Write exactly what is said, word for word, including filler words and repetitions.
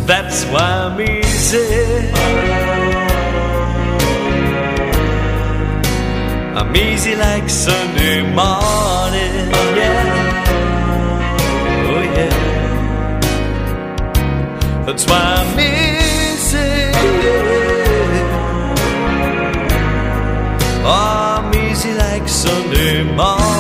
That's why I'm easy. I'm easy like Sunday morning, yeah. Oh yeah. That's why I'm easy, yeah. Oh, I'm easy like Sunday morning.